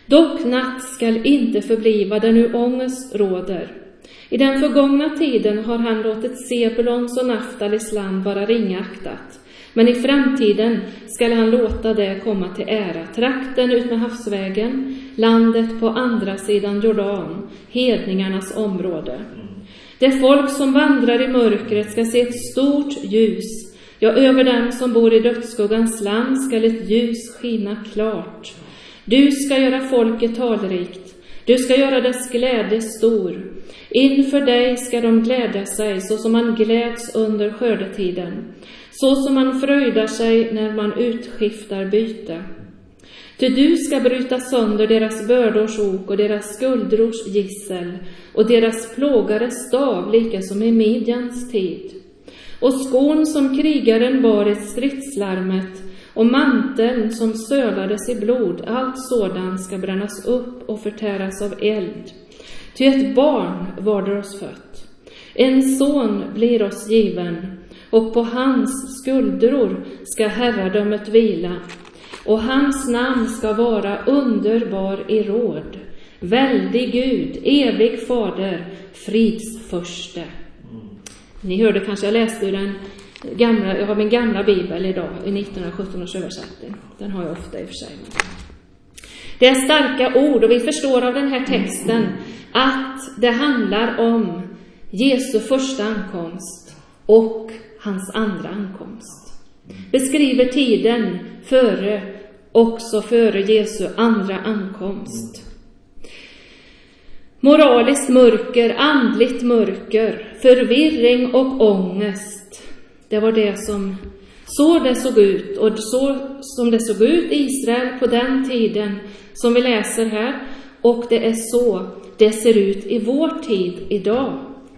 Dock natt skall inte förbliva där nu ångest råder. I den förgångna tiden har han låtit Sebulons och Naftalis land vara ringaktat. Men i framtiden skall han låta det komma till ära. Trakten ut med havsvägen, landet på andra sidan Jordan, hedningarnas område. Det folk som vandrar i mörkret ska se ett stort ljus. Ja, över dem som bor i dödsskuggans land skall ett ljus skina klart. Du ska göra folket talrikt. Du ska göra dess glädje stor. Inför dig ska de glädja sig så som man gläds under skördetiden. Så som man fröjdar sig när man utskiftar byte. Ty du ska bryta sönder deras bördors ok och deras skuldrors gissel och deras plågares stav lika som i Midjans tid. Och skon som krigaren bar i stridslarmet och manteln som sölades i blod, allt sådant ska brännas upp och förtäras av eld. Ty ett barn var det oss fött. En son blir oss given, och på hans skuldror ska herradömet vila. Och hans namn ska vara underbar i råd, väldig Gud, evig fader, frids förste. Ni hörde kanske, jag läste ur jag har min gamla bibel idag i 1917 års översättning. Den har jag ofta i och för sig. Det är starka ord, och vi förstår av den här texten att det handlar om Jesu första ankomst och hans andra ankomst. Beskriver tiden också före Jesu andra ankomst. Moraliskt mörker, andligt mörker, förvirring och ångest. Det var det som så det såg ut, och så som det såg ut i Israel på den tiden som vi läser här, och det är så det ser ut i vår tid idag.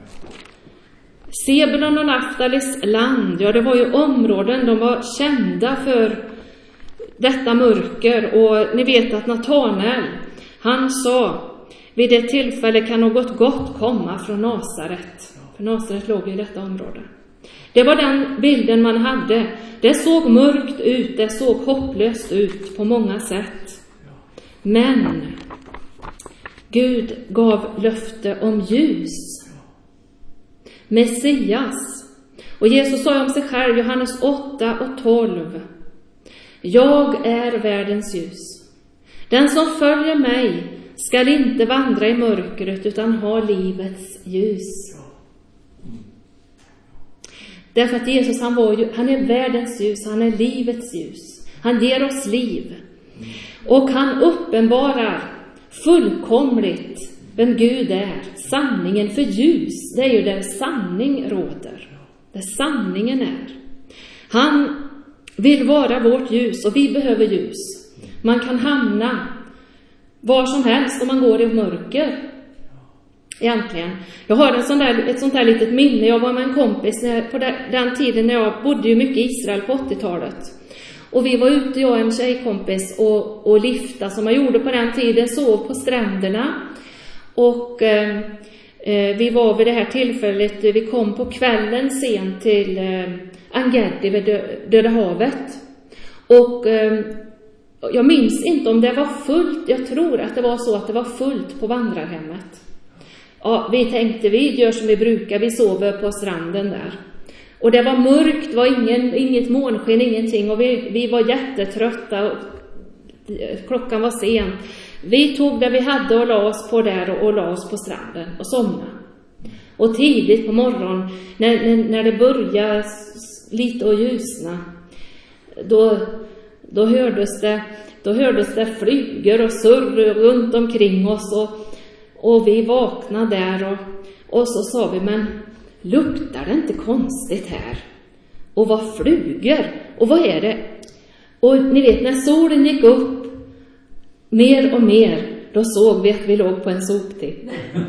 Sebulon och Naftalis land, ja, det var ju områden, de var kända för detta mörker, och ni vet att Natanael, han sa vid det tillfälle kan något gott komma från Nasaret. För Nasaret låg i detta område. Det var den bilden man hade. Det såg mörkt ut, det såg hopplöst ut på många sätt. Men Gud gav löfte om ljus. Messias. Och Jesus sa om sig själv, Johannes 8:12. Jag är världens ljus. Den som följer mig skall inte vandra i mörkret utan ha livets ljus. Därför att Jesus han är världens ljus, han är livets ljus. Han ger oss liv. Och han uppenbarar fullkomligt vem Gud är. Sanningen, för ljus, det är ju där sanning råder. Där sanningen är. Han vill vara vårt ljus, och vi behöver ljus. Man kan hamna var som helst om man går i mörker. Egentligen. Jag har ett sånt där litet minne. Jag var med en kompis på den tiden när jag bodde ju mycket i Israel på 80-talet. Och vi var ute, jag och en tjejkompis, och lifta som man gjorde på den tiden, sov på stränderna. Och vi var vid det här tillfället, vi kom på kvällen sent till Engedi vid Döda havet. Och jag minns inte om det var fullt, jag tror att det var så att det var fullt på vandrarhemmet. Ja, vi tänkte, vi gör som vi brukar, vi sover på stranden där. Och det var mörkt, det var inget månsken, ingenting, och vi var jättetrötta, och klockan var sen. Vi tog det vi hade och la oss på där och la oss på stranden och somnade. Och tidigt på morgonen, när det började lite att ljusna, då hördes det flygor och surr runt omkring oss, och vi vaknade där, och så sa vi, men luktar det inte konstigt här? Och vad flugor? Och vad är det? Och ni vet, när solen gick upp mer och mer, då såg vi att vi låg på en soptipp.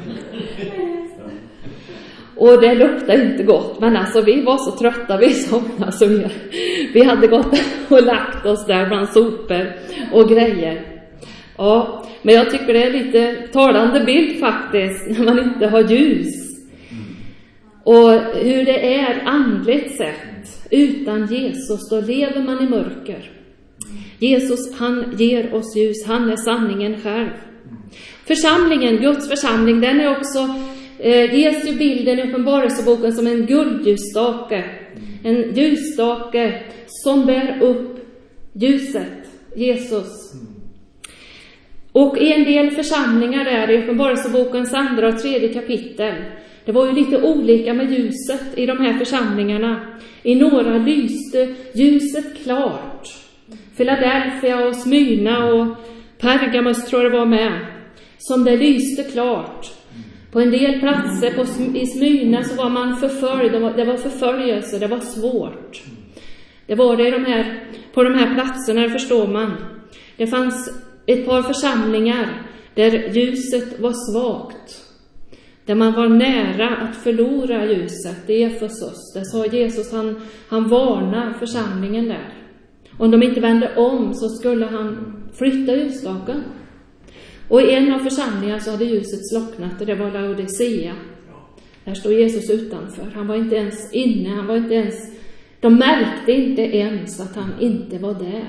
Och det luktade inte gott, men alltså vi var så trötta, vi somnade, så vi hade gått och lagt oss där bland sopor och grejer. Ja, men jag tycker det är lite talande bild faktiskt, när man inte har ljus. Och hur det är andligt sett, utan Jesus, då lever man i mörker. Jesus, han ger oss ljus. Han är sanningen själv. Församlingen, Guds församling, den är också, ges ju bilden i Uppenbarelseboken som en guldljusstake. En ljusstake som bär upp ljuset, Jesus. Och i en del församlingar där i Uppenbarelsebokens 2 och 3 kapitel, det var ju lite olika med ljuset i de här församlingarna. I några lyste ljuset klart. Philadelphia och Smyrna och Pergamos tror jag det var med. Som det lyste klart. På en del platser i Smyrna så var man förföljd. Det var förföljelse, det var svårt. Det var det på de här platserna, det förstår man. Det fanns ett par församlingar där ljuset var svagt. Där man var nära att förlora ljuset. I Efesos. Där sa Jesus, han varnar församlingen där. Om de inte vände om så skulle han flytta ljusstaken. Och i en av församlingarna så hade ljuset slocknat och det var Laodicea. Där stod Jesus utanför. Han var inte ens inne. De märkte inte ens att han inte var där.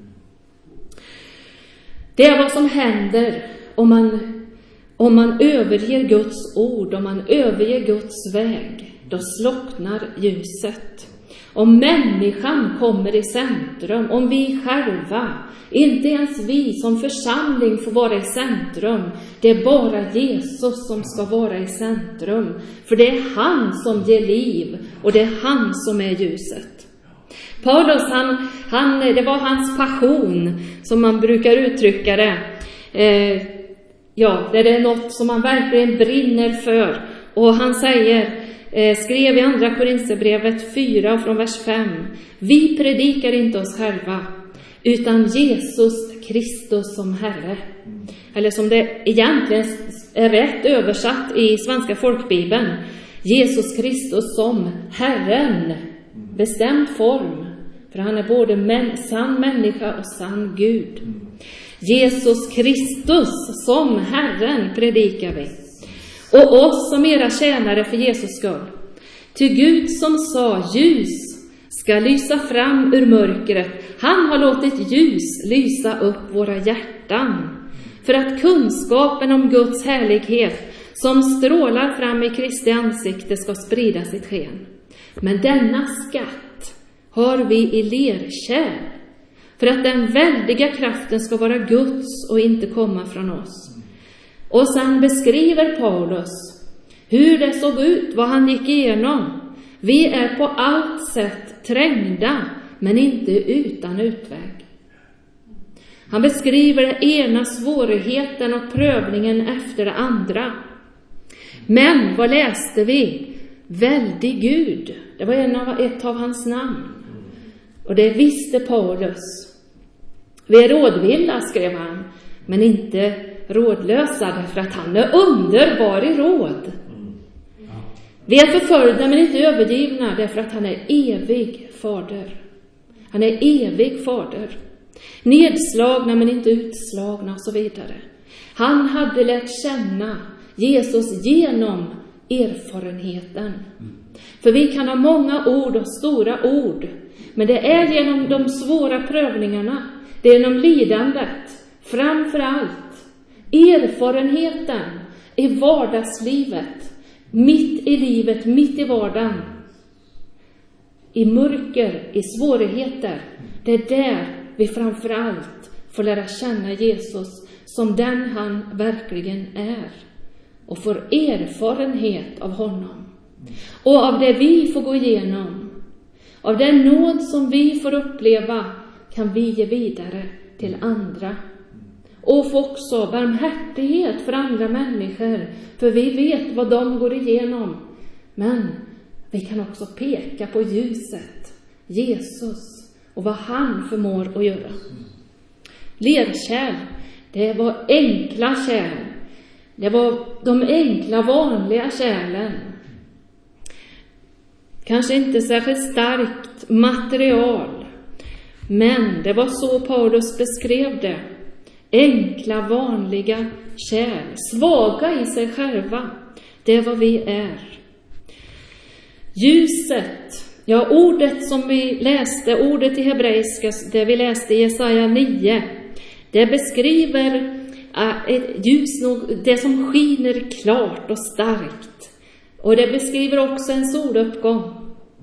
Det är vad som händer om man överger Guds ord, om man överger Guds väg. Då slocknar ljuset. Om människan kommer i centrum, om vi själva, inte ens vi som församling får vara i centrum. Det är bara Jesus som ska vara i centrum. För det är han som ger liv och det är han som är ljuset. Paulus, det var hans passion som man brukar uttrycka det. Det är något som man verkligen brinner för. Och han skrev i andra Korinthierbrevet 4 från vers 5. Vi predikar inte oss själva, utan Jesus Kristus som Herre. Eller som det egentligen är rätt översatt i svenska folkbibeln. Jesus Kristus som Herren. Bestämd form. För han är både sann människa och sann Gud. Jesus Kristus som Herren predikar vi. Och oss som era tjänare för Jesus skull. Till Gud som sa ljus ska lysa fram ur mörkret. Han har låtit ljus lysa upp våra hjärtan. För att kunskapen om Guds härlighet som strålar fram i Kristi ansikte ska sprida sitt sken. Men denna skatt har vi i lerkärl. För att den väldiga kraften ska vara Guds och inte komma från oss. Och sen beskriver Paulus hur det såg ut, vad han gick igenom. Vi är på allt sätt trängda, men inte utan utväg. Han beskriver den ena svårigheten och prövningen efter det andra. Men vad läste vi? Väldig Gud. Det var ett av hans namn. Och det visste Paulus. Vi är rådvilla, skrev han, men inte rådlösa, därför att han är underbar i råd. Vi är förföljda men inte övergivna, därför att han är evig fader. Han är evig fader. Nedslagna men inte utslagna och så vidare. Han hade lärt känna Jesus genom erfarenheten. För vi kan ha många ord och stora ord, men det är genom de svåra prövningarna, det är genom lidandet, framför allt erfarenheten i vardagslivet, mitt i livet, mitt i vardagen, i mörker, i svårigheter. Det är där vi framför allt får lära känna Jesus som den han verkligen är och får erfarenhet av honom. Och av det vi får gå igenom, av den nåd som vi får uppleva, kan vi ge vidare till andra. Och få också barmhärtighet för andra människor. För vi vet vad de går igenom. Men vi kan också peka på ljuset, Jesus, och vad han förmår att göra. Lerkärl, det var enkla kärl. Det var de enkla vanliga kärlen. Kanske inte särskilt starkt material. Men det var så Paulus beskrev det. Enkla, vanliga kärl. Svaga i sig själva. Det är vad vi är. Ljuset Ja, ordet som vi läste, ordet i hebreiska, det vi läste i Jesaja 9, det beskriver ett ljus, det som skiner klart och starkt. Och det beskriver också en soluppgång.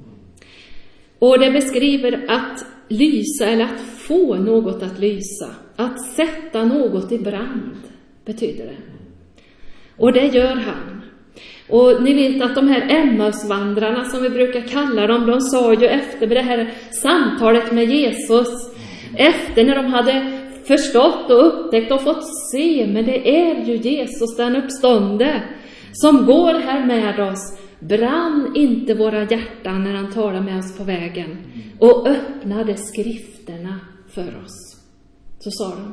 Och det beskriver att lysa eller att få något att lysa. Att sätta något i brand, betyder det. Och det gör han. Och ni vet att de här Emmausvandrarna som vi brukar kalla dem, de sa ju efter det här samtalet med Jesus, efter när de hade förstått och upptäckt och fått se, men det är ju Jesus den uppstånde som går här med oss. Brann inte våra hjärtan när han talar med oss på vägen och öppnade skrifterna för oss. Så sa de.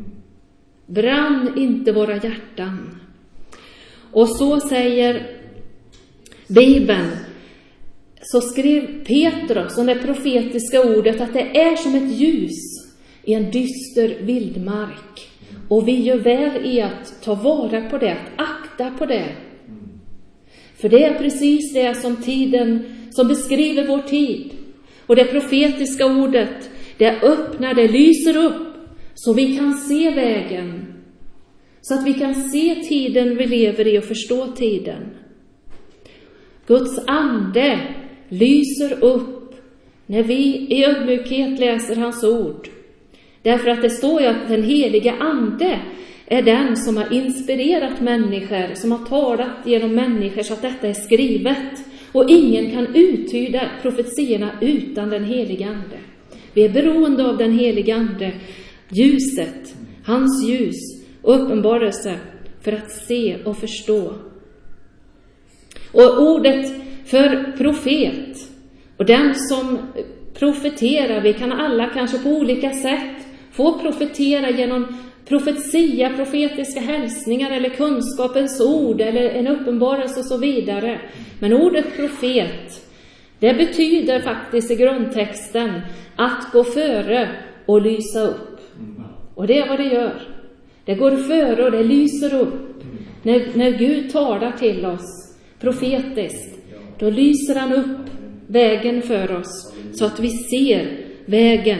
Brann inte våra hjärtan. Och så säger Bibeln, så skrev Petrus om det profetiska ordet att det är som ett ljus i en dyster vildmark. Och vi gör väl i att ta vara på det, att akta på det. För det är precis det som tiden, som beskriver vår tid. Och det profetiska ordet, det öppnar, det lyser upp så vi kan se vägen. Så att vi kan se tiden vi lever i och förstå tiden. Guds ande lyser upp när vi i ödmjukhet läser hans ord. Därför att det står ju att den heliga ande är den som har inspirerat människor, som har talat genom människor så att detta är skrivet. Och ingen kan uttyda profetierna utan den heliga ande. Vi är beroende av den heliga ande, ljuset, hans ljus och uppenbarelse för att se och förstå. Och ordet för profet och den som profeterar, vi kan alla kanske på olika sätt få profetera genom profetia, profetiska hälsningar eller kunskapens ord eller en uppenbarelse och så vidare. Men ordet profet, det betyder faktiskt i grundtexten att gå före och lysa upp. Och det är vad det gör. Det går före och det lyser upp. När Gud talar till oss profetiskt, då lyser han upp vägen för oss så att vi ser vägen.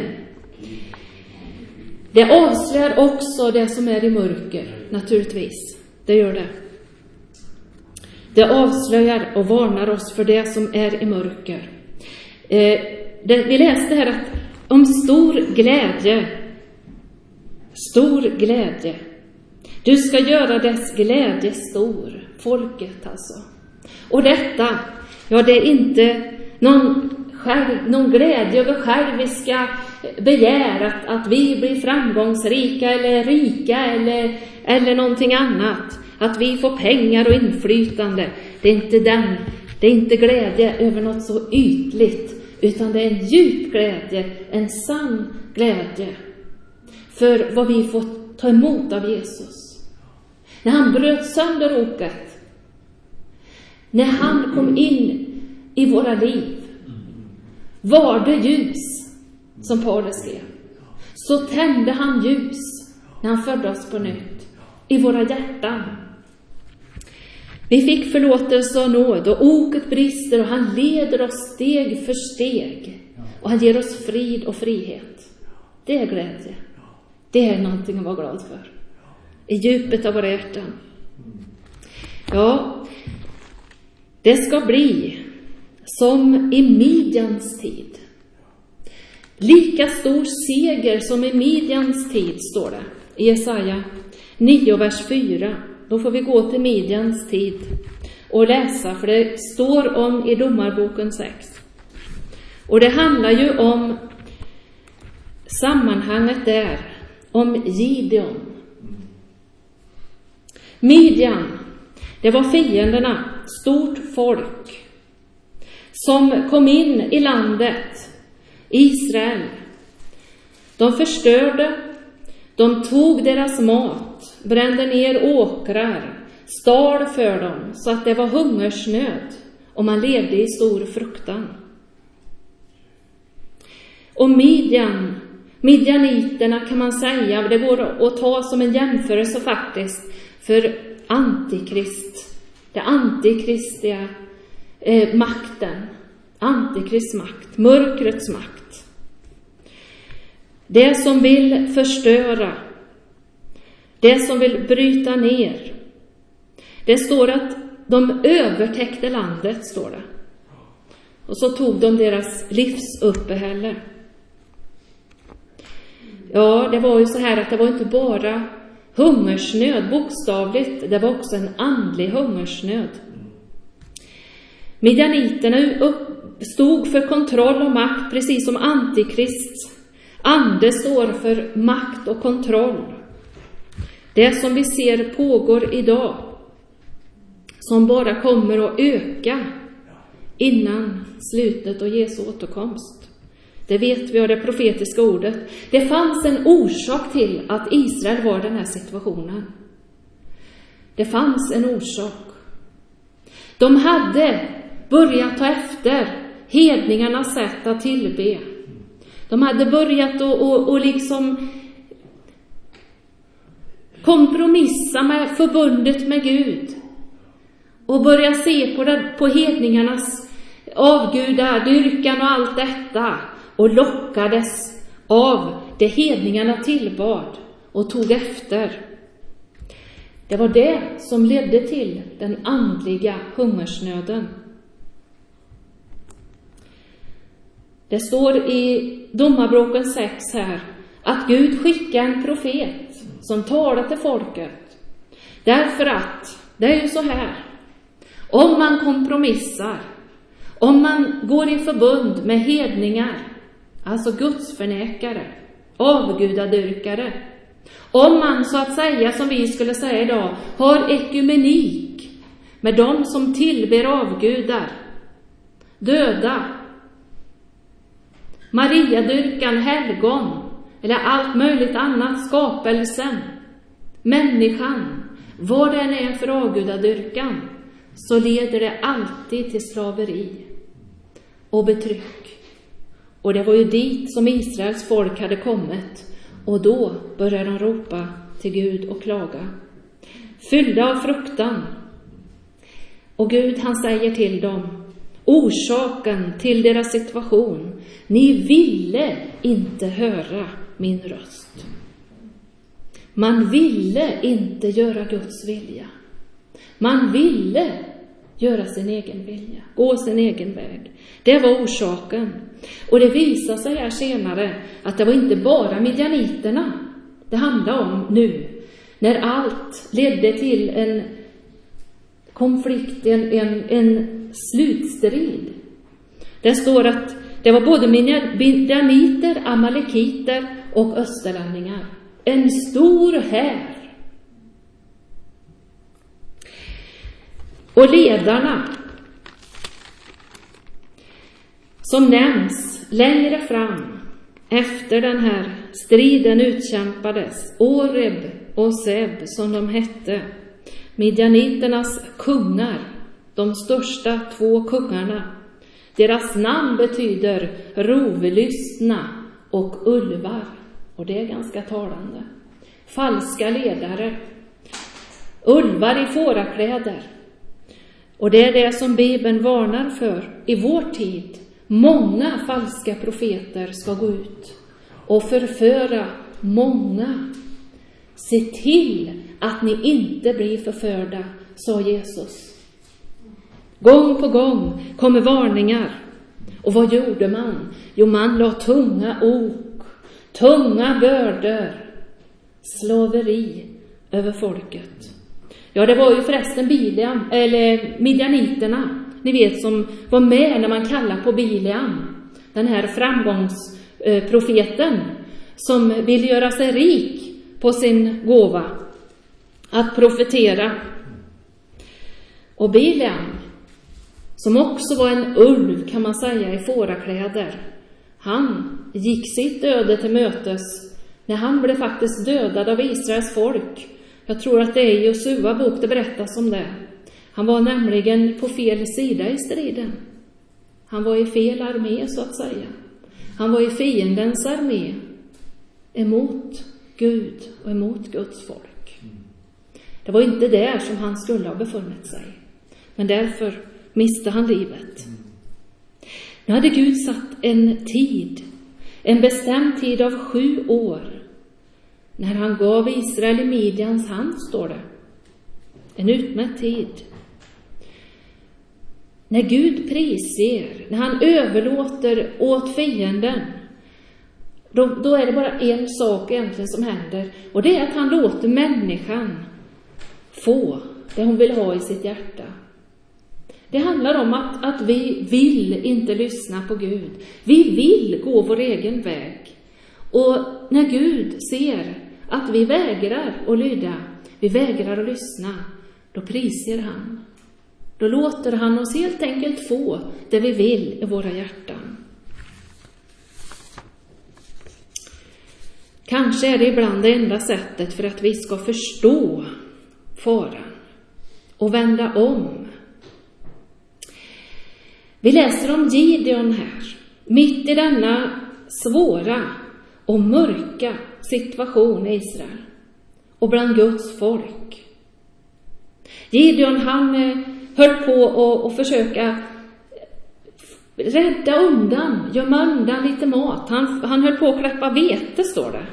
Det avslöjar också det som är i mörker, naturligtvis. Det gör det. Det avslöjar och varnar oss för det som är i mörker. Vi läste här att om stor glädje. Stor glädje. Du ska göra dess glädje stor. Folket alltså. Och detta, ja, det är inte någon glädje över själviska begär att vi blir framgångsrika eller rika eller någonting annat. Att vi får pengar och inflytande. Det är inte glädje över något så ytligt, utan det är en djup glädje, en sann glädje för vad vi får ta emot av Jesus. När han bröt sönder oket, när han kom in i våra liv, var det ljus, som Paulus skrev. Så tände han ljus när han födde oss på nytt i våra hjärtan. Vi fick förlåtelse och nåd och oket brister och han leder oss steg för steg. Och han ger oss frid och frihet. Det är glädje. Det är någonting att vara glad för. I djupet av våra hjärtan. Ja, det ska bli som i Midjans tid. Lika stor seger som i Midjans tid, står det i Jesaja 9, vers 4. Då får vi gå till Midjans tid och läsa, för det står om i Domarboken 6. Och det handlar ju om sammanhanget där, om Gideon. Midjan, det var fienderna, stort folk som kom in i landet Israel. De förstörde, de tog deras mat, brände ner åkrar, stal för dem så att det var hungersnöd och man levde i stor fruktan. Och midjaniterna kan man säga, det går att ta som en jämförelse faktiskt, för antikrist, det antikristiga makten, Antikrists makt, mörkrets makt. Det som vill förstöra, det som vill bryta ner. Det står att de övertäckte landet, står det. Och så tog de deras livsuppehälle. Ja, det var ju så här att det var inte bara hungersnöd, bokstavligt. Det var också en andlig hungersnöd. Midjaniterna stod för kontroll och makt, precis som Antikrist. Ande står för makt och kontroll. Det som vi ser pågår idag, som bara kommer att öka innan slutet och Jesu återkomst. Det vet vi av det profetiska ordet. Det fanns en orsak till att Israel var i den här situationen. Det fanns en orsak. De hade börjat ta efter hedningarnas sätt att tillbe. De hade börjat och liksom kompromissa med förbundet med Gud. Och börja se på hedningarnas avgudar, dyrkan och allt detta. Och lockades av det hedningarna tillbad och tog efter. Det var det som ledde till den andliga hungersnöden. Det står i Domarböcken 6 här att Gud skickar en profet som talar till folket. Därför att det är ju så här. Om man kompromissar, om man går i förbund med hedningar, alltså gudsförnekare, avgudadyrkare, om man så att säga, som vi skulle säga idag, har ekumenik med dem som tillber avgudar, döda, Mariadyrkan, helgon eller allt möjligt annat, skapelsen, människan, vad det än är för avgudadyrkan, så leder det alltid till slaveri och betryck. Och det var ju dit som Israels folk hade kommit. Och då började de ropa till Gud och klaga. Fyllda av fruktan. Och Gud, han säger till dem orsaken till deras situation. Ni ville inte höra min röst. Man ville inte göra Guds vilja. Man ville göra sin egen vilja, gå sin egen väg. Det var orsaken. Och det visar sig här senare att det var inte bara midjaniterna det handlade om nu. När allt ledde till en konflikt, en slutstrid. Det står att det var både midjaniter, amalekiter och österlänningar. En stor här. Och ledarna som nämns längre fram efter den här striden utkämpades, Oreb och Seb som de hette, midjaniternas kungar, de största 2 kungarna. Deras namn betyder rovlystna och ulvar, och det är ganska talande. Falska ledare, ulvar i fårakläder. Och det är det som Bibeln varnar för i vår tid. Många falska profeter ska gå ut och förföra många. Se till att ni inte blir förförda, sa Jesus. Gång på gång kommer varningar. Och vad gjorde man? Jo, man la tunga ok, tunga bördor, slaveri över folket. Ja, det var ju förresten Biliam, eller midjaniterna, ni vet, som var med när man kallar på Biliam, den här framgångsprofeten som vill göra sig rik på sin gåva att profetera. Och Biliam, som också var en ulv kan man säga i fårakläder, han gick sitt öde till mötes när han blev faktiskt dödad av Israels folk. Jag tror att det är i Josua bok det berättas om det. Han var nämligen på fel sida i striden. Han var i fel armé så att säga. Han var i fiendens armé emot Gud och emot Guds folk. Det var inte där som han skulle ha befunnit sig. Men därför miste han livet. Nu hade Gud satt en tid, en bestämd tid av 7 år, när han gav Israel i Midjans hand, står det. En utmätt tid. När Gud prisger, när han överlåter åt fienden, då är det bara en sak egentligen som händer. Och det är att han låter människan få det hon vill ha i sitt hjärta. Det handlar om att vi vill inte lyssna på Gud. Vi vill gå vår egen väg. Och när Gud ser att vi vägrar att lyda, vi vägrar att lyssna, då prisger han. Då låter han oss helt enkelt få det vi vill i våra hjärtan. Kanske är det ibland det enda sättet för att vi ska förstå faran och vända om. Vi läser om Gideon här, mitt i denna svåra och mörka situation i Israel och bland Guds folk. Gideon, han höll på att försöka rädda undan, gömma undan lite mat. Han höll på att kläppa vete, står det.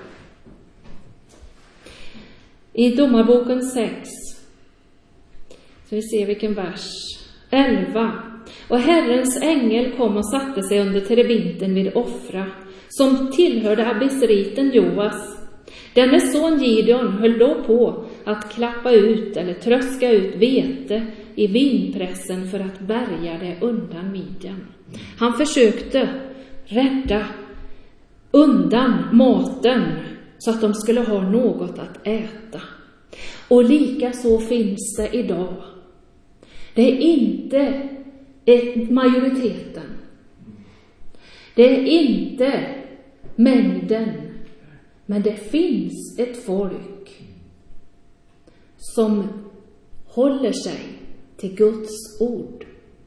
I Domarboken 6. Så vi ser vilken vers. 11. Och Herrens ängel kom och satte sig under terebinten vid Ofra, som tillhörde abisriten Joas. Denne son Gideon höll då på att klappa ut eller tröska ut vete i vinpressen för att bärga det undan Midjan. Han försökte rädda undan maten så att de skulle ha något att äta. Och lika så finns det idag. Det är inte majoriteten. Det är inte mängden. Men det finns ett folk som håller sig till Guds ord.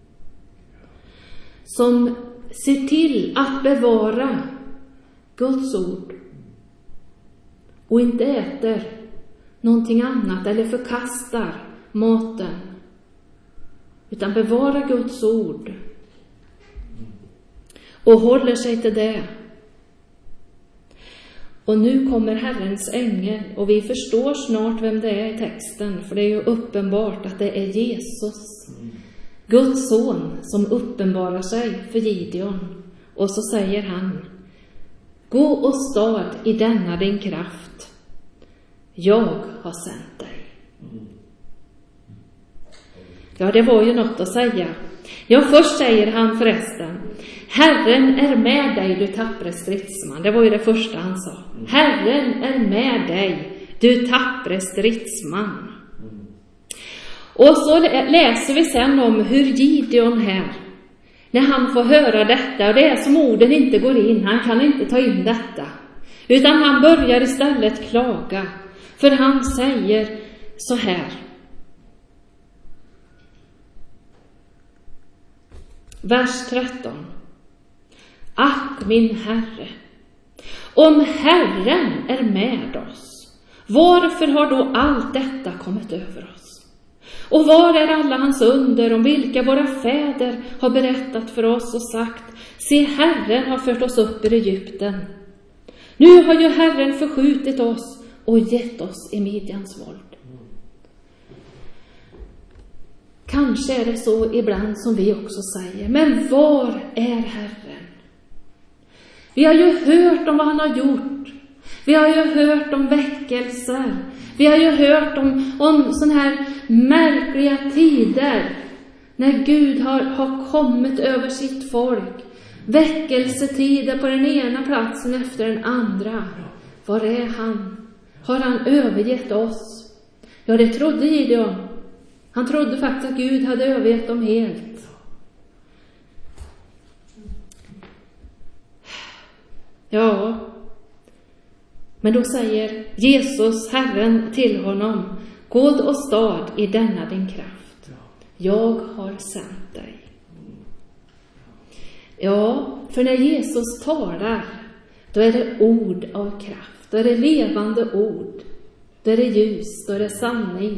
Som ser till att bevara Guds ord. Och inte äter någonting annat eller förkastar maten. Utan bevarar Guds ord. Och håller sig till det. Och nu kommer Herrens ängel, och vi förstår snart vem det är i texten, för det är ju uppenbart att det är Jesus, Guds son, som uppenbarar sig för Gideon. Och så säger han: gå och stad i denna din kraft. Jag har sänt dig. Ja, det var ju något att säga. Ja, först säger han förresten: Herren är med dig, du tappre stridsman. Det var ju det första han sa. Herren är med dig, du tappre stridsman. Och så läser vi sen om hur Gideon här, när han får höra detta, och det är som orden inte går in, han kan inte ta in detta, utan han börjar istället klaga. För han säger så här. Vers 13. Ack, min Herre, om Herren är med oss, varför har då allt detta kommit över oss? Och var är alla hans under, om vilka våra fäder har berättat för oss och sagt: se, Herren har fört oss upp ur Egypten. Nu har ju Herren förskjutit oss och gett oss i Midjans våld. Kanske är det så ibland som vi också säger: men var är Herren? Vi har ju hört om vad han har gjort. Vi har ju hört om väckelser. Vi har ju hört om såna här märkliga tider när Gud har kommit över sitt folk. Väckelsetider på den ena platsen efter den andra. Var är han? Har han övergett oss? Ja, det trodde Gideon. Han trodde faktiskt att Gud hade övergett dem helt. Ja, men då säger Jesus, Herren, till honom: gå och stad i denna din kraft. Jag har sänt dig. Ja, för när Jesus talar, då är det ord av kraft. Då är det levande ord. Då är det ljus, då är det sanning.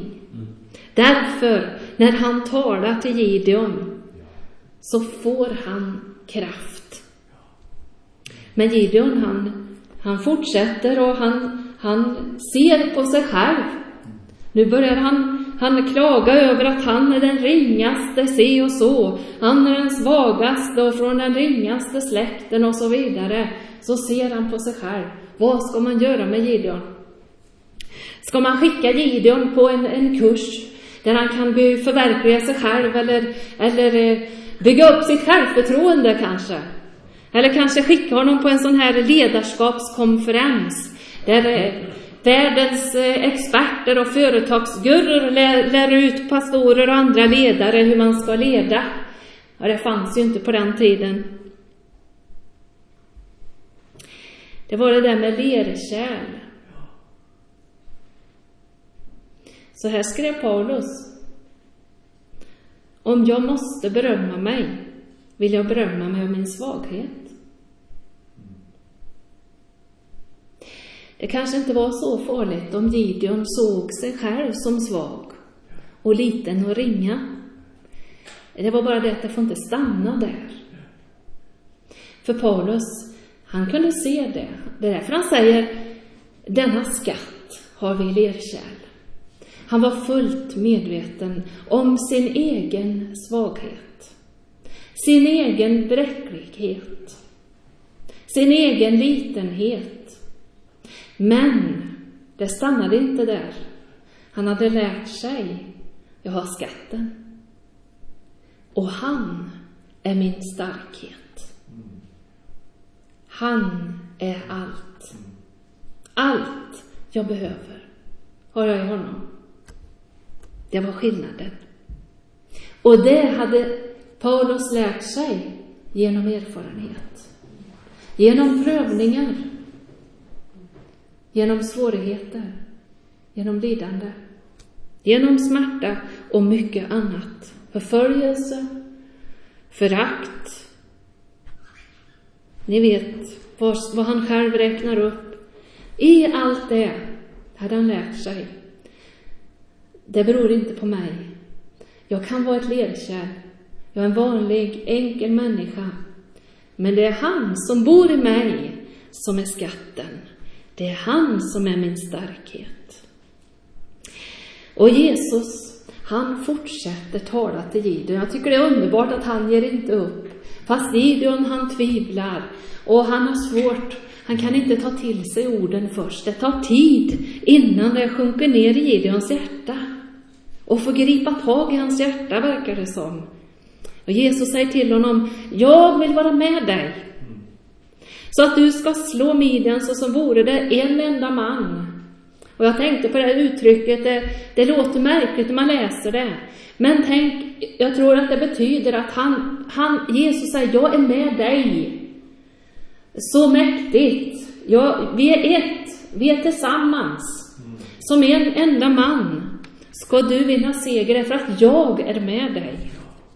Därför, när han talar till Gideon, så får han kraft. Men Gideon han fortsätter och han ser på sig själv. Nu börjar han klaga över att han är den ringaste, se och så. Han är den svagaste och från den ringaste släkten och så vidare. Så ser han på sig själv. Vad ska man göra med Gideon? Ska man skicka Gideon på en kurs där han kan förverkliga sig själv eller bygga upp sitt självförtroende kanske? Eller kanske skicka honom på en sån här ledarskapskonferens där världens experter och företagsgurur lär ut pastorer och andra ledare hur man ska leda. Ja, det fanns ju inte på den tiden. Det var det där med lerkärl. Så här skrev Paulus: om jag måste berömma mig, vill jag berömma mig av min svaghet. Det kanske inte var så farligt om Gideon såg sig själv som svag och liten och ringa. Det var bara det att det får inte stanna där. För Paulus, han kunde se det. Det är därför han säger: denna skatt har vi i lerkärl. Han var fullt medveten om sin egen svaghet, sin egen bräcklighet, sin egen litenhet. Men det stannade inte där. Han hade lärt sig: jag har skatten. Och han är min starkhet. Han är allt. Allt jag behöver har jag i honom. Det var skillnaden. Och det hade Paulus lärt sig genom erfarenhet. Genom prövningar. Genom svårigheter. Genom lidande. Genom smärta och mycket annat. Förföljelse. Förakt. Ni vet vad han själv räknar upp. I allt det hade han lärt sig: det beror inte på mig. Jag kan vara ett lerkärl. Jag är en vanlig, enkel människa. Men det är han som bor i mig som är skatten. Det är han som är min starkhet. Och Jesus, han fortsätter tala till Gideon. Jag tycker det är underbart att han ger inte upp. Fast Gideon, han tvivlar. Och han har svårt. Han kan inte ta till sig orden först. Det tar tid innan det sjunker ner i Gideons hjärta. Och får gripa tag i hans hjärta, verkar det som. Och Jesus säger till honom: jag vill vara med dig. Så att du ska slå Midjan så som vore det en enda man. Och jag tänkte på det här uttrycket. Det låter märkligt när man läser det. Men tänk, jag tror att det betyder att Jesus säger: jag är med dig. Så mäktigt. Vi är ett. Vi är tillsammans. Som en enda man ska du vinna seger, för att jag är med dig.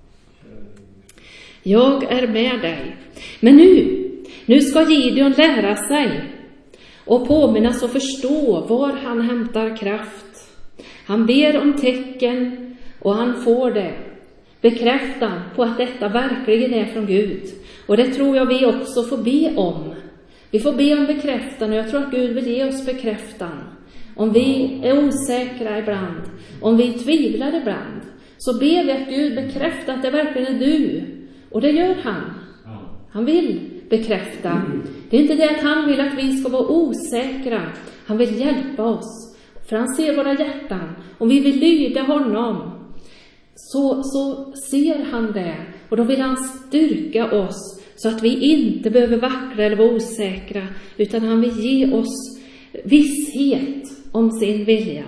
Jag är med dig. Men nu ska Gideon lära sig och påminnas och förstå var han hämtar kraft. Han ber om tecken och han får det. Bekräftan på att detta verkligen är från Gud. Och det tror jag vi också får be om. Vi får be om bekräftan, och jag tror att Gud vill ge oss bekräftan. Om vi är osäkra ibland, om vi tvivlar ibland, så ber vi att Gud bekräftar att det verkligen är du. Och det gör han. Han vill bekräfta. Det är inte det att han vill att vi ska vara osäkra. Han vill hjälpa oss. För han ser våra hjärtan. Om vi vill lyda honom, så ser han det. Och då vill han styrka oss så att vi inte behöver vackla eller vara osäkra. Utan han vill ge oss visshet om sin vilja.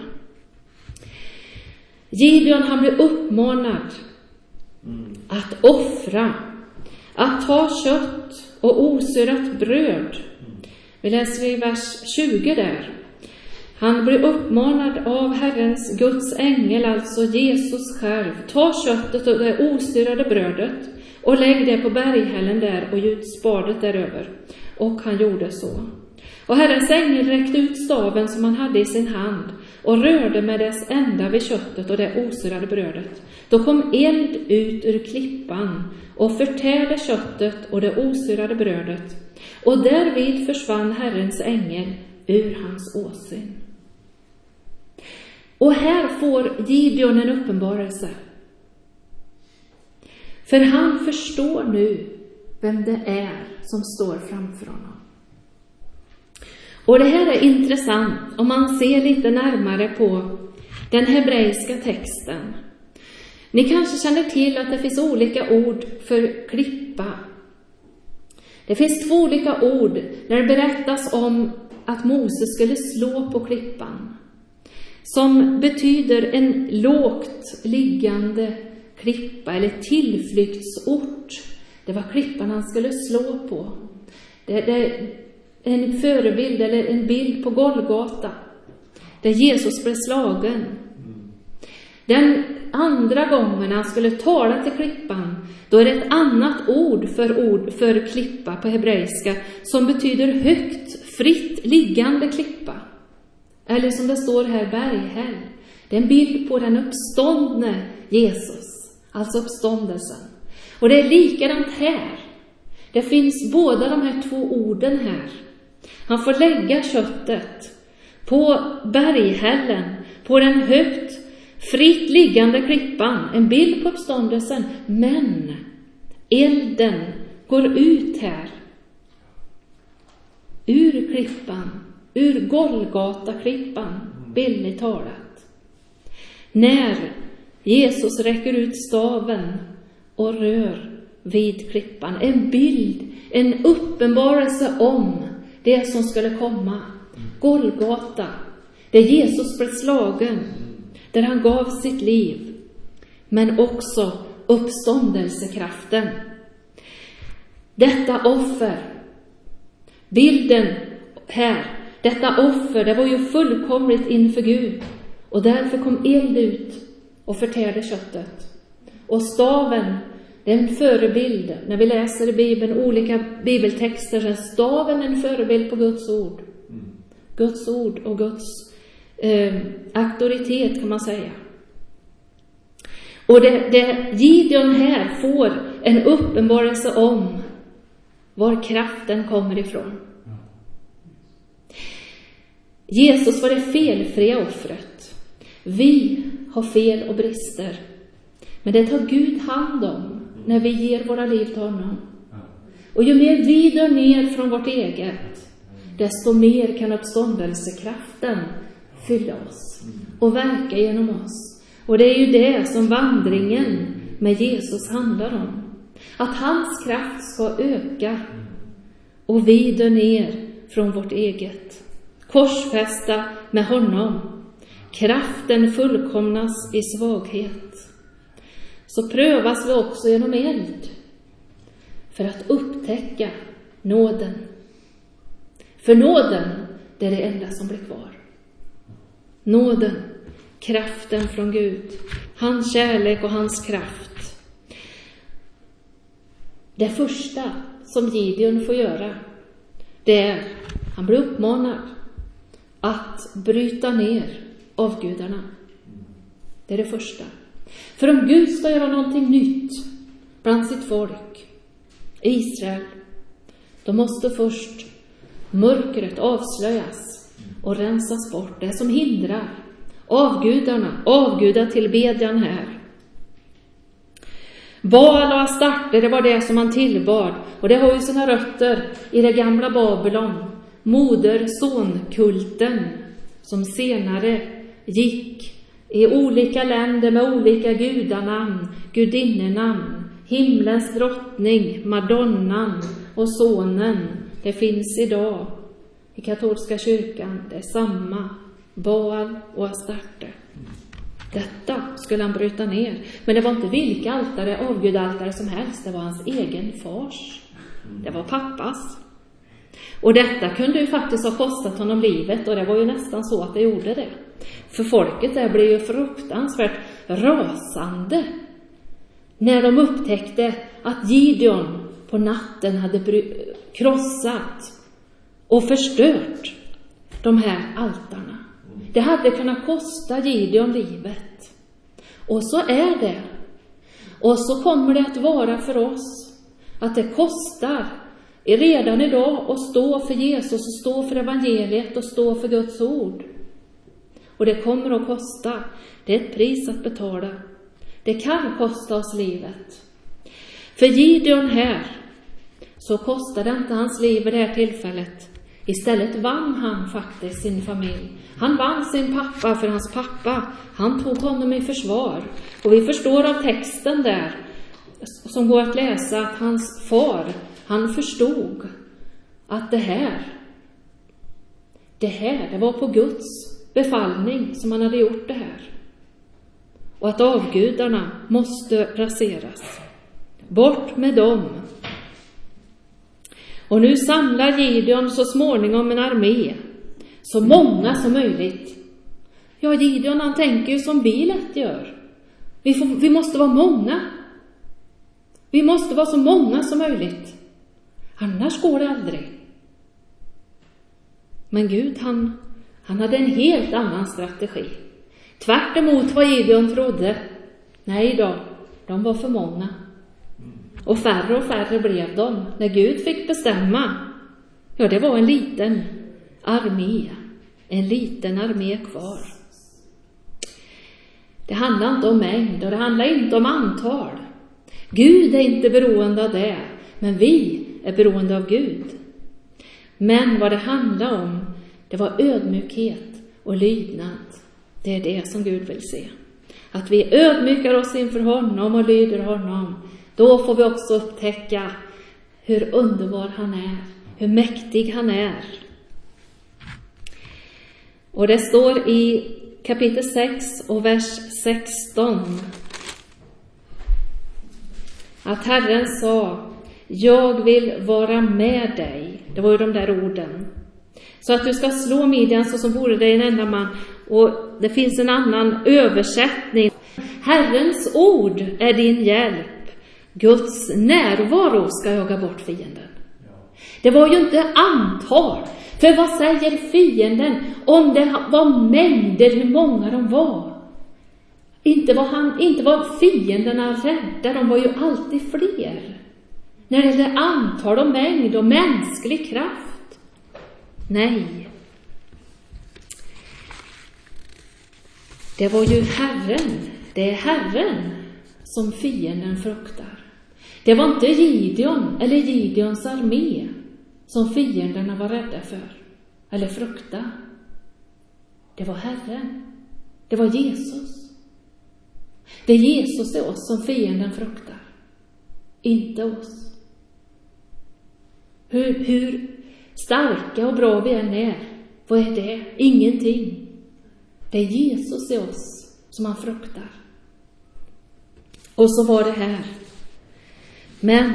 Gideon, han blir uppmanad att offra, att ta kött och osyrat bröd. Vi läser i vers 20 där. Han blir uppmanad av Herrens Guds ängel, alltså Jesus själv: ta köttet och det osyrade brödet och lägg det på berghällen där och gjut spadet däröver. Och han gjorde så. Och Herrens ängel räckte ut staven som han hade i sin hand, och rörde med dess ända vid köttet och det osyrade brödet. Då kom eld ut ur klippan och förtärde köttet och det osyrade brödet. Och därvid försvann Herrens ängel ur hans åsyn. Och här får Gideon en uppenbarelse. För han förstår nu vem det är som står framför honom. Och det här är intressant om man ser lite närmare på den hebreiska texten. Ni kanske känner till att det finns olika ord för klippa. Det finns 2 olika ord när det berättas om att Moses skulle slå på klippan. Som betyder en lågt liggande klippa eller tillflyktsort. Det var klippan han skulle slå på. Det är en förebild eller en bild på Golgata. Där Jesus blev slagen. Den andra gången han skulle tala till klippan, då är det ett annat ord för klippa på hebreiska som betyder högt, fritt liggande klippa. Eller som det står här, berghäll. Det är en bild på den uppståndne Jesus, alltså uppståndelsen. Och det är likadant här. Det finns båda de här 2 orden här. Han får lägga köttet på berghällen, på den högt, fritt liggande klippan. En bild på uppståndelsen. Men elden går ut här. Ur klippan. Ur Golgata-klippan. Bildligt talat. När Jesus räcker ut staven och rör vid klippan. En bild. En uppenbarelse om det som skulle komma. Golgata. Där Jesus blev slagen. Där han gav sitt liv. Men också uppståndelsekraften. Detta offer. Bilden här. Detta offer, det var ju fullkomligt inför Gud. Och därför kom eld ut och förtärde köttet. Och staven, det är en förebild. När vi läser i Bibeln, olika bibeltexter, så är staven en förebild på Guds ord. Guds ord och Guds auktoritet kan man säga. Och det Gideon här får en uppenbarelse om var kraften kommer ifrån. Jesus var det felfria offret. Vi har fel och brister. Men det tar Gud hand om när vi ger våra liv till honom. Och ju mer vi dör ner från vårt eget, desto mer kan uppståndelsekraften fylla oss och verka genom oss. Och det är ju det som vandringen med Jesus handlar om. Att hans kraft ska öka och vi dör ner från vårt eget. Korsfästa med honom. Kraften fullkomnas i svaghet. Så prövas vi också genom eld för att upptäcka nåden. För nåden, det är det enda som blir kvar. Nåden, kraften från Gud, hans kärlek och hans kraft. Det första som Gideon får göra, det är, han blir uppmanad att bryta ner avgudarna. Det är det första. För om Gud ska göra någonting nytt bland sitt folk, Israel, då måste först mörkret avslöjas och rensas bort. Det som hindrar avgudatillbedjan här. Baal och Astarte, det var det som man tillbad. Och det har ju sina rötter i det gamla Babylon. Moder-son-kulten som senare gick i olika länder med olika gudanamn, gudinnenamn, himlens drottning, madonnan och sonen. Det finns idag i katolska kyrkan. Det är samma, Baal och Astarte. Detta skulle han bryta ner. Men det var inte vilka avgudaltare som helst. Det var hans egen fars. Det var pappas. Och detta kunde ju faktiskt ha kostat honom livet. Och det var ju nästan så att det gjorde det. För folket där blev ju fruktansvärt rasande när de upptäckte att Gideon på natten hade krossat och förstört de här altarna. Det hade kunnat kosta Gideon livet. Och så är det. Och så kommer det att vara för oss. Att det kostar redan idag att stå för Jesus och stå för evangeliet och stå för Guds ord. Och det kommer att kosta. Det är ett pris att betala. Det kan kosta oss livet. För Gideon här så kostade inte hans liv i det här tillfället. Istället vann han faktiskt sin familj. Han vann sin pappa, för hans pappa, han tog honom i försvar. Och vi förstår av texten där som går att läsa att hans far, han förstod att det var på Guds befallning som han hade gjort det här. Och att avgudarna måste raseras. Bort med dem. Och nu samlar Gideon så småningom en armé. Så många som möjligt. Ja, Gideon han tänker ju som vi lätt gör. Vi måste vara många. Vi måste vara så många som möjligt. Annars går det aldrig. Men Gud han hade en helt annan strategi. Tvärt emot vad Gideon trodde. Nej då, de var för många. Och färre blev de. När Gud fick bestämma. Ja, det var en liten armé. En liten armé kvar. Det handlar inte om mängd och det handlar inte om antal. Gud är inte beroende av det. Men vi är beroende av Gud. Men vad det handlar om, det var ödmjukhet och lydnad. Det är det som Gud vill se. Att vi ödmjukar oss inför honom och lyder honom. Då får vi också upptäcka hur underbar han är. Hur mäktig han är. Och det står i kapitel 6 och vers 16. Att Herren sa, jag vill vara med dig. Det var ju de där orden. Så att du ska slå Midjan så som vore det en enda man. Och det finns en annan översättning. Herrens ord är din hjälp. Guds närvaro ska jaga bort fienden. Det var ju inte antal. För vad säger fienden om det var mängder, hur många de var? Inte var fienderna rädda, de var ju alltid fler. När det är antal och mängd och mänsklig kraft. Nej. Det var ju Herren. Det är Herren som fienden fruktar. Det var inte Gideon eller Gideons armé som fienderna var rädda för eller frukta. Det var Herren. Det var Jesus. Det är Jesus i oss som fienden fruktar. Inte oss. Hur starka och bra vi än är. Vad är det? Ingenting. Det är Jesus i oss som han fruktar. Och så var det här. Men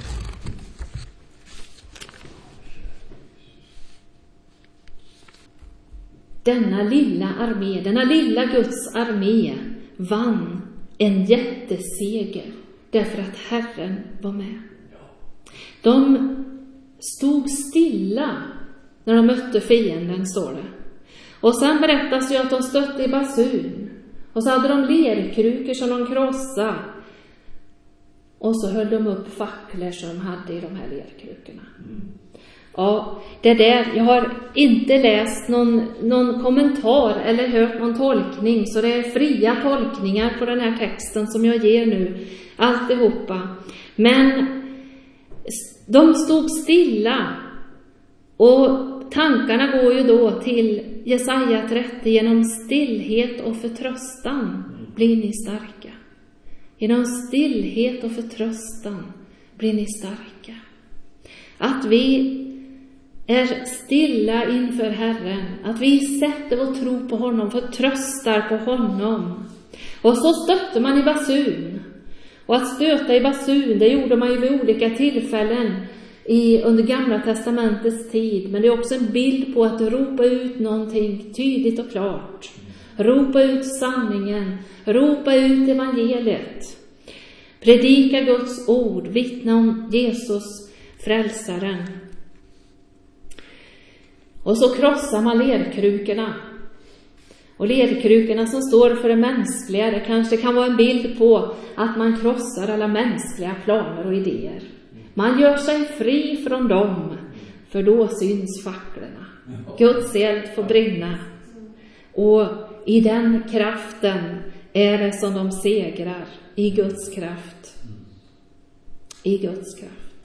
denna lilla armé, denna lilla Guds armé vann en jätteseger därför att Herren var med. De stod stilla när de mötte fienden, står det. Och sen berättas ju att de stötte i basun. Och så hade de lerkrukor som de krossade. Och så höll de upp facklor som de hade i de här lerkrukorna. Ja, det där, jag har inte läst någon kommentar eller hört någon tolkning. Så det är fria tolkningar på den här texten som jag ger nu. Alltihopa. Men de stod stilla. Och tankarna går ju då till Jesaja 30. Genom stillhet och förtröstan blir ni starka. Genom stillhet och förtröstan blir ni starka. Att vi är stilla inför Herren. Att vi sätter vår tro på honom. Förtröstar på honom. Och så stötte man i basun. Och att stöta i basun, det gjorde man ju vid olika tillfällen under Gamla testamentets tid. Men det är också en bild på att ropa ut någonting tydligt och klart. Ropa ut sanningen. Ropa ut evangeliet. Predika Guds ord. Vittna om Jesus, frälsaren. Och så krossar man lerkrukorna. Och lerkrukorna som står för det mänskliga, det kanske kan vara en bild på att man krossar alla mänskliga planer och idéer. Man gör sig fri från dem, för då syns facklorna. Guds eld får brinna. Och i den kraften är det som de segrar, i Guds kraft. I Guds kraft.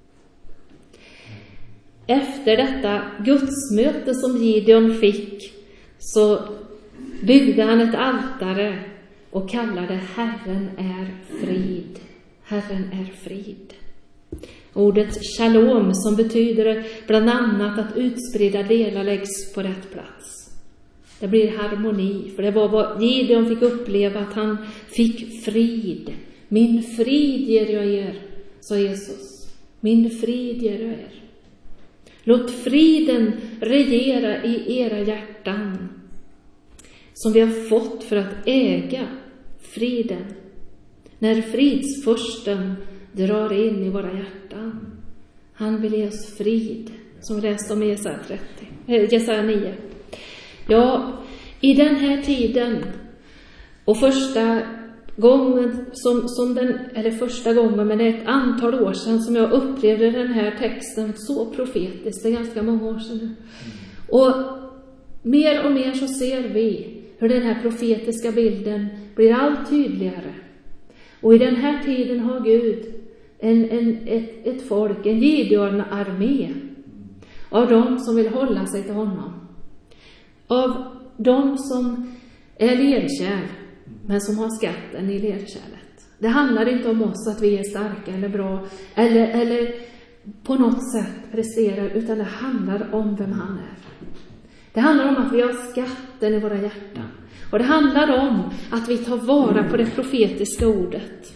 Efter detta gudsmöte som Gideon fick, så byggde han ett altare och kallade Herren är frid. Herren är frid. Ordet shalom, som betyder bland annat att utspridda delar läggs på rätt plats. Det blir harmoni, för det var vad Gideon fick uppleva, att han fick frid. Min frid ger jag er, sa Jesus. Min frid ger jag er. Låt friden regera i era hjärtan, som vi har fått för att äga friden. När fridsförsten drar in i våra hjärtan. Han vill ge oss frid, som vi läste om i Jesaja 9. Ja, i den här tiden, och första gången första gången, men det är ett antal år sedan som jag upplevde den här texten så profetiskt. Det är ganska många år sedan nu. Och mer och mer så ser vi hur den här profetiska bilden blir allt tydligare. Och i den här tiden har Gud ett folk, en Gideon-armé av de som vill hålla sig till honom. Av de som är lerkärl, men som har skatten i lerkärlet. Det handlar inte om oss att vi är starka eller bra eller på något sätt presterar, utan det handlar om vem han är. Det handlar om att vi har skatten i våra hjärtan. Och det handlar om att vi tar vara på det profetiska ordet.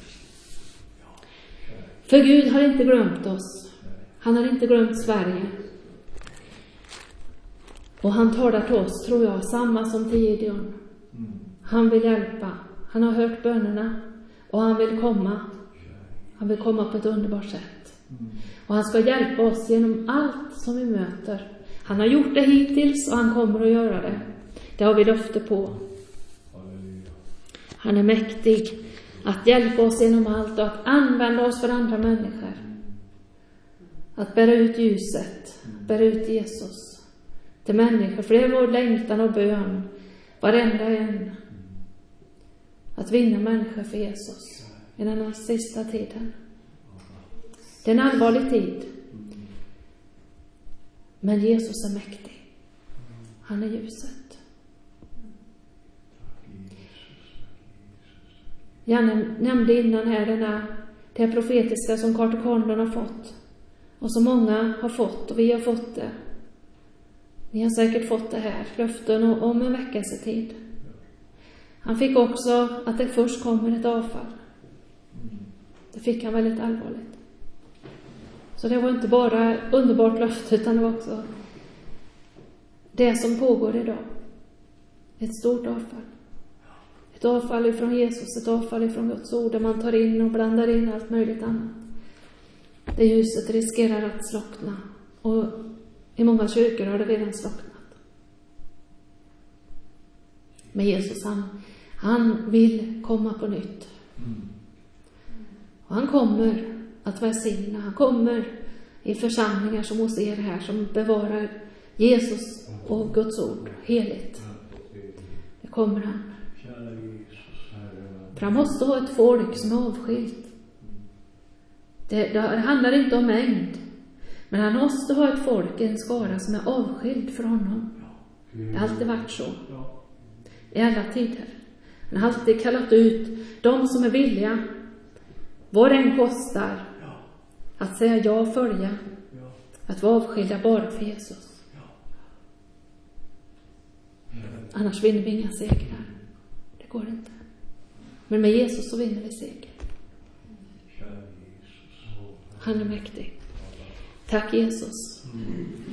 För Gud har inte glömt oss. Han har inte glömt Sverige. Och han talar till oss, tror jag, samma som till Gideon. Han vill hjälpa. Han har hört bönerna. Och han vill komma. Han vill komma på ett underbart sätt. Och han ska hjälpa oss genom allt som vi möter. Han har gjort det hittills och han kommer att göra det. Det har vi löfte på. Han är mäktig att hjälpa oss genom allt och att använda oss för andra människor. Att bära ut ljuset, bära ut Jesus till människor. För det är vår längtan och bön, varenda en. Att vinna människor för Jesus i den sista tiden. Det är en allvarlig tid. Men Jesus är mäktig. Han är ljuset. Jag nämnde innan här det profetiska som Carter Condon har fått. Och som många har fått, och vi har fått det. Ni har säkert fått det här, löften om en veckelsetid. Han fick också att det först kommer ett avfall. Det fick han väldigt allvarligt. Så det var inte bara underbart löfte, utan det var också det som pågår idag. Ett stort avfall. Ett avfall ifrån Jesus, ett avfall ifrån Guds ord, där man tar in och blandar in allt möjligt annat. Det ljuset riskerar att slockna. Och i många kyrkor har det redan slocknat. Men Jesus, han vill komma på nytt. Och han kommer att välsigna. Han kommer i församlingar som hos er här, som bevarar Jesus och Guds ord heligt. Det kommer han. För han måste ha ett folk som är avskilt. Det handlar inte om mängd. Men han måste ha ett folk, en skara som är avskild från honom. Det har alltid varit så. I alla tider. Han har alltid kallat ut de som är villiga, vad den kostar, att säga ja och följa. Att vara avskilda bara för Jesus. Annars vinner vi inga segrar. Det går inte. Men med Jesus så vinner vi seger. Han är mäktig. Tack Jesus.